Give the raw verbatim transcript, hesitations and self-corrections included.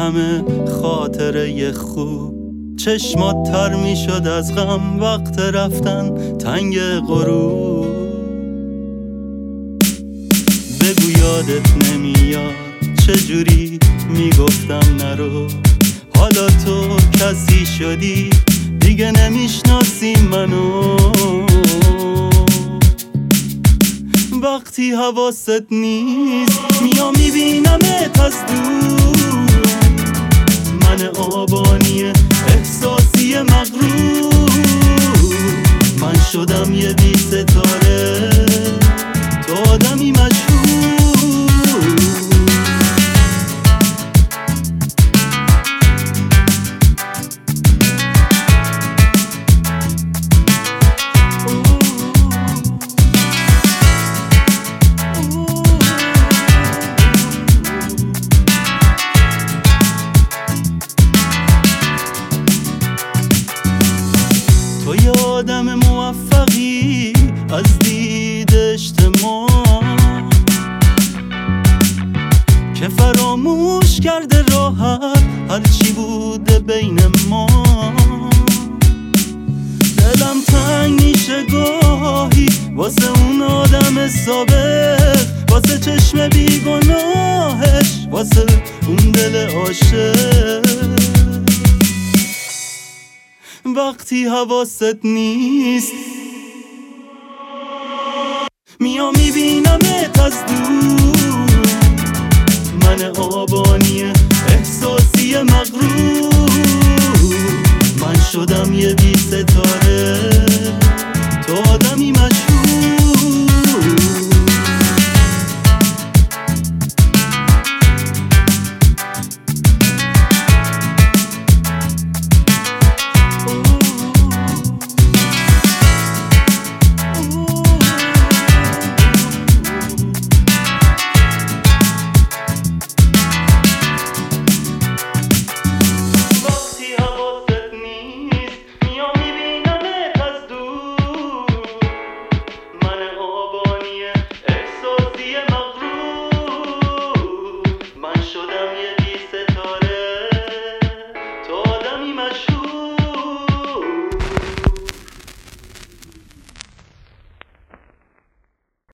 همه خاطره خوب. چشمات تر می شد از غم وقت رفتن تنگ غروب. بگو یادت نمیاد چجوری میگفتم نرو، حالا تو کسی شدی دیگه نمیشناسی منو. وقتی حواست نیست میام میبینمت از دور، من آبانی احساسی مغرور. من شدم یه بی ستاره، تو آدمی مشهور. تو یه آدم موفقی از دید اجتماع که فراموش کرده راحت هرچی بوده بین ما. دلم تنگ میشه گاهی واسه اون آدم سابق، واسه چشم بیگناهش، واسه اون دل عاشق. وقتی حواست نیست میام میبینمت از دور، من آبانی احساسی مغرور. من شدم یه بی ستاره،